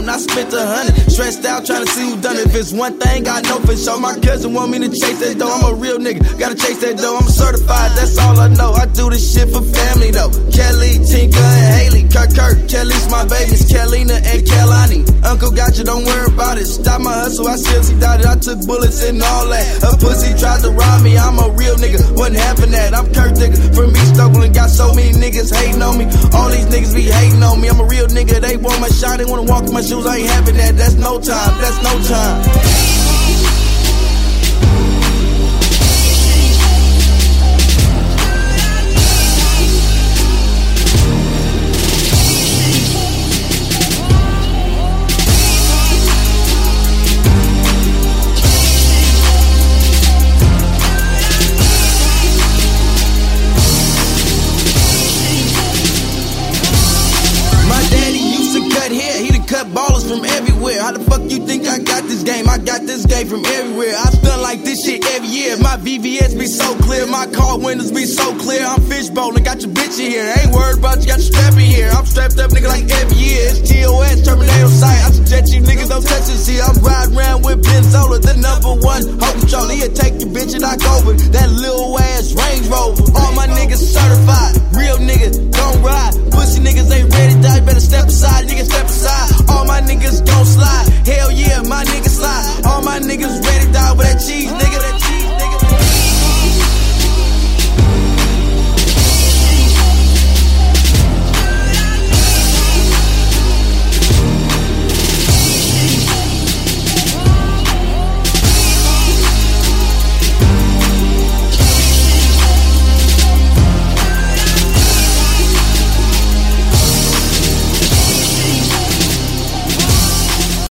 and I spent 100. Stressed out trying to see who done it. If it's one thing I know for sure, my cousin want me to chase that dough. I'm a real nigga, gotta chase that dough. I'm certified, that's all I know. I do this shit for family though. Kelly, Tinka, and Haley, Kirk, Kelly's my babies, Kellina and Kellani. Uncle got you, don't worry about it. Stop my hustle, I seriously doubt it. I took bullets and all that. A pussy tried to rob me, I'm a real nigga, wasn't having that. I'm Kirk nigga from East Oakland, got so many niggas hating on me. All these niggas be hating on me. I'm a real nigga, they want my shine, they wanna walk in my shoes. I ain't having that, that's no time, that's no time. Cut ballers from everywhere. How the fuck you think I got this game? I got this game from everywhere. I stun like this shit every year. My VVS be so clear, my car windows be so clear. I'm fishbowling, got your bitch in here. Ain't worried about you, got your strap in here. I'm strapped up, nigga, like every year. It's TOS, Terminator sight. I suggest you niggas don't touch this here. I'm riding around with Benzola, the #1 hoe controller. He'll take your bitch and knock over that little ass Range Rover. All my niggas certified, real niggas don't ride. Pussy niggas ain't ready to die, better step aside, niggas step aside. All my niggas don't slide, hell yeah, my niggas slide. All my niggas ready to die with that cheese, nigga.